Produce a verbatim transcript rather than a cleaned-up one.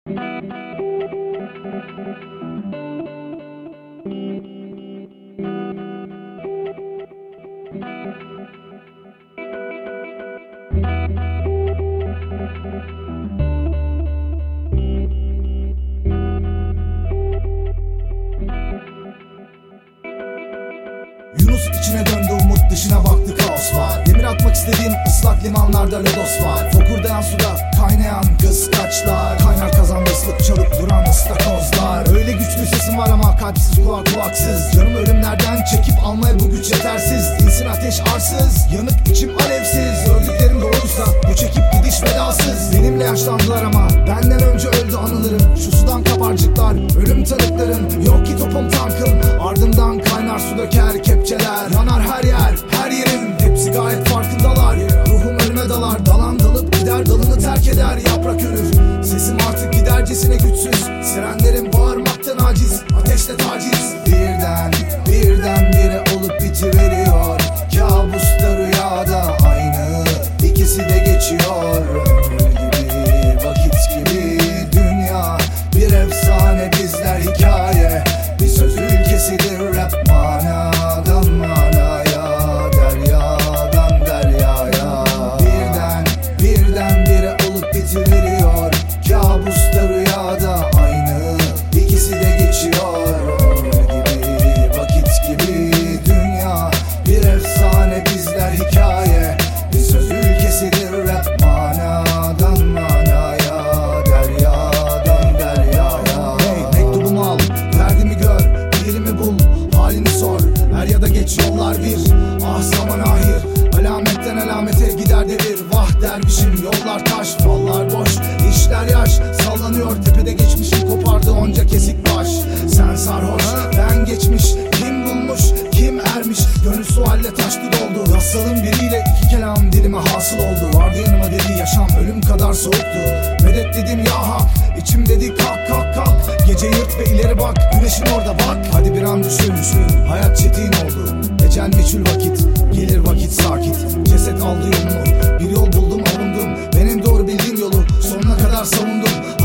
Yunus içine döndü, umut dışına baktı, kaos var. Demir atmak istediğim ıslak limanlarda lodos var. Fokurdayan suda kaynayan kıskaçlar. Kaynar kazanda ıslık çalıp duran ıstakozlar. Öyle güçlü sesim var ama kalpsiz, kulak kulaksız. Canım ölümlerden çekip almaya bu güç yetersiz. Dinsin ateş arsız, yanık içim alevsiz. Öldüklerim doğruysa bu çekip gidiş vedasız. Benimle yaşlandılar ama benden önce öldü anılarım. Şu sudan kabarcıklar, ölüm tanıkların. Yok ki topum tankım, ardından kaynar su döker kepçeler. Yanar her yer, her yerim, hepsi gayet farkındalar. Ruhum ölüme dalar, dalan dalıp gider, dalını terk eder, yaprak ölür. Sesim artık gidercesine güçsüz, sirenlerim bağırmaktan aciz, ateşle taciz. Birden, birden bire olup bitiveriyor. Kabusta rüyada aynı, ikisi de geçiyor. Ömür gibi, vakit gibi, dünya bir efsane, bizler hikaye. Bir söz ülkesidir rap, manadan manaya, deryadan deryaya. Birden, birden bire olup bitiveriyor. Kabusta rüyada aynı, ikisi de geçiyor. Ömür gibi, vakit gibi, dünya bir efsane, bizler hikaye. Bir söz ülkesidir rap, manadan manaya, deryadan deryaya. Hey, mektubumu al, derdimi gör, yerimi bul, halini sor. Er ya da geç yollar bir, ah zaman ahir. Alametten alamete gider devir. Vah dervişim, yollar taş, fallar boş, işler yaş. Sallanıyor tepede geçmişim, kopardı onca kesik baş. Sen sarhoş, ben geçmiş, kim bulmuş, kim ermiş. Gönül sualle taştı doldu. Rastladım biriyle, iki kelam dilime hasıl oldu. Vardı yanıma dedi yaşam ölüm kadar soğuktu. Medet dedim ya hak, içim dedi kalk kalk kalk. Gece yırt ve ileri bak, güneşin orada bak. Hadi bir an düşün, hayat çetin oldu. Ecel meçhul vakit, gelir vakit sakit. Ceset aldı yolunu, bir yol buldum avundum. Benim doğru bildiğim yolu sonuna kadar savundum.